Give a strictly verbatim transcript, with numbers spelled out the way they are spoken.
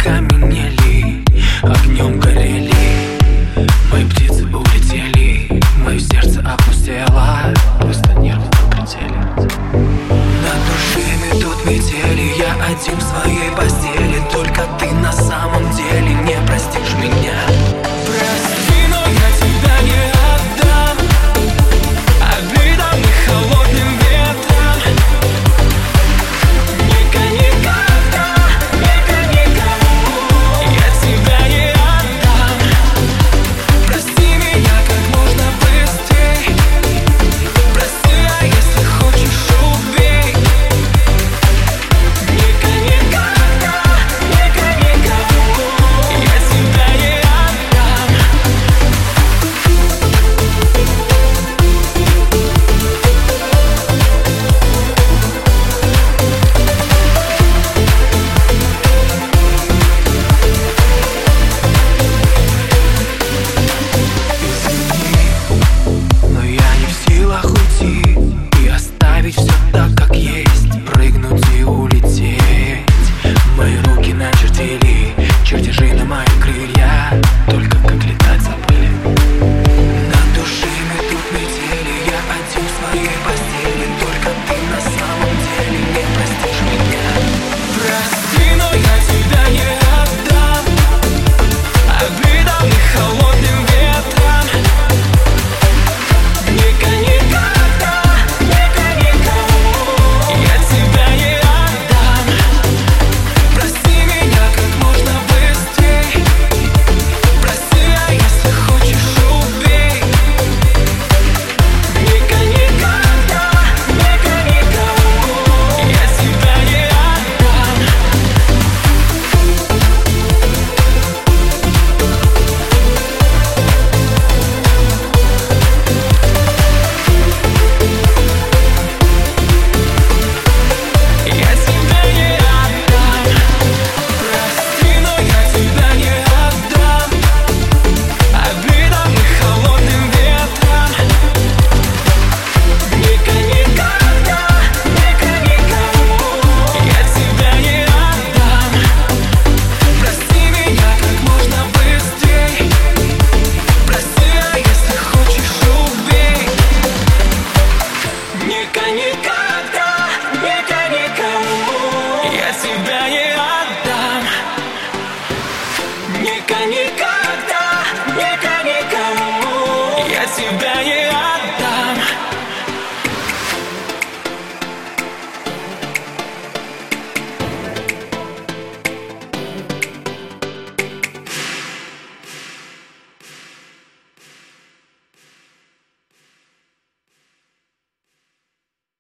окаменели, огнем горели. Мои птицы улетели, мое сердце опустело, просто нервы на пределе. Над душами тут метели, я один в своей постели. Только ты на самом деле не простишь меня. Прости, но я тебя не отдам обидам и холодным ветрам. Никогда, никогда, никому я тебя не отдам. Прости меня как можно быстрей. Прости, а если хочешь, убей. Никогда, никогда, никому я тебя не отдам. Но я не в силах уйти и оставить все так, как есть. Прыгнуть и улететь. Мои руки начертили чертежи на мои крылья, только как летать забыли. Над душами тут метели, я один в своей постели. Только ты на самом деле не простишь меня. Прости, но я тебя не отдам обидам и холодным ветрам. Никогда, никогда, никому я тебя не отдам. Прости меня как можно быстрей. Прости, а если хочешь, убей. Никогда, никогда, никому я тебя не отдам. Я тебя не отдам. Прости, но я тебя не отдам обидам и холодным ветрам. Никогда, никогда, никому я тебя не отдам. Прости меня как можно быстрей. Прости, а если хочешь, убей. Никогда, никогда, никому я тебя не отдам. Никогда, никогда, никому я тебя не отдам.